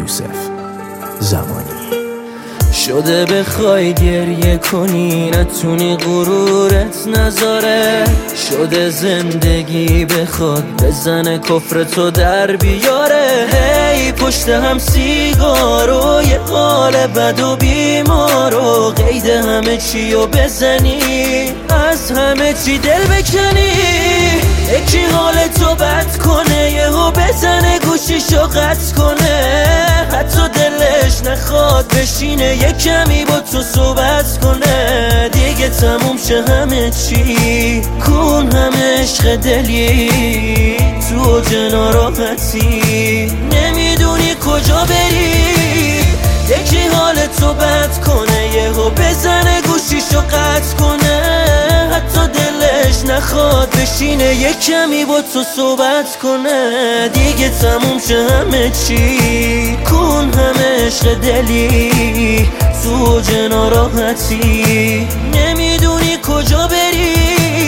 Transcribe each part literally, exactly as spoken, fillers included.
یوسف زمانی. شده بخوای گریه کنی نتونی غرورت نذاره، شده زندگی بخواد بزنه کفر تو در بیاره. هی پشت هم سیگارو یه حال بد و بیمارو، قید همه چی رو بزنی از همه چی دل بکنی. یکی حال تو بد کنه یهو بزنه گوشیشو قطع کنه، حتی دلش نخواد بشینه یه کمی با تو صحبت کنه. دیگه تموم شه همه چی، کن همه عشق دلی تو جنا راحتی، نمیدونی کجا بری. یکی حال تو بد کنه یهو بزنه گوشیشو قطع کنه، حتی دلش نخواد بشینه یه کمی با تو صحبت کنه. دیگه تموم شه همه چی، کن همه عشق دلی تو جنا راحتی، نمیدونی کجا بری.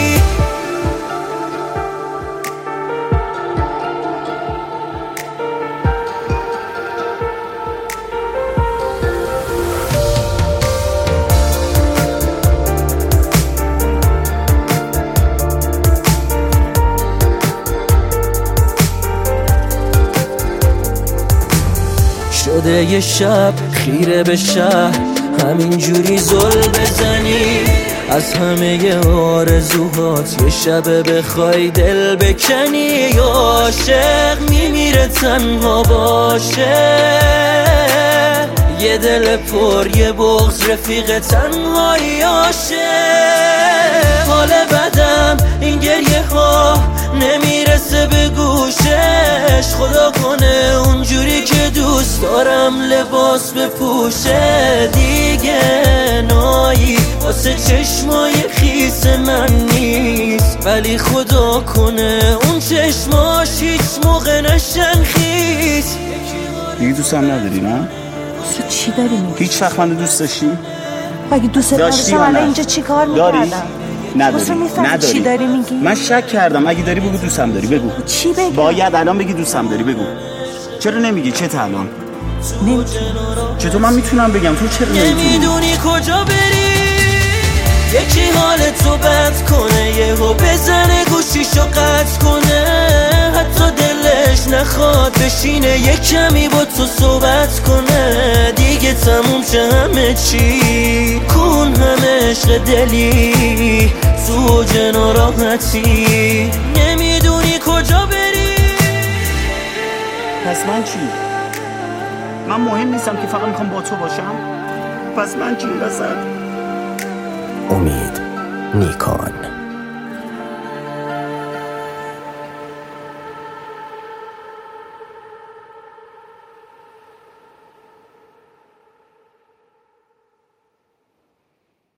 شده یه شب خیره به شهر همینجوری زل بزنی، از همه ی آرزوهات یه شب بخوای دل بکنی. عاشق میمیره تنها باشه، یه دل پر یه بغض رفیق تنهایی عاشق. حال بدم این گریه ها نمیرسه به گوشش، خدا کنه اونجوری که دوست دارم لباس بپوشه. دیگه نایی واسه چشمای خیس من نیست، ولی خدا کنه اون چشماش هیچ موقع نشن خیس. دیگه دوست هم نداری نه؟ تو چی داری میگی؟ هیچ وقت من دوست داشتی؟ اگه دوست داشتم الان اینجا چی کار میکردم؟ نداری؟ نداری؟ چی داری میگی؟ من شک کردم، اگه داری بگو دوستم داری، بگو. چی بگم؟ باید الان بگی دوستم داری، بگو. چرا نمیگی؟ چه تا الان؟ نمیتونم. چطور من میتونم بگم؟ تو چرا نمیتونی؟ نمیدونی کجا بری. یکی حال تو بد کنه یهو بزنه گوشیشو قطع کنه، حتی دلش نخواد بشینه یه کمی با تو صحبت کنه. دیگه تموم شه همه چی، کن همه عشق دلی تو جنا راحتی، نمیدونی کجا بری. پس من چی؟ من مهم نیستم که فقط میخوام با تو باشم؟ پس من چی وسط؟ امید نیکان.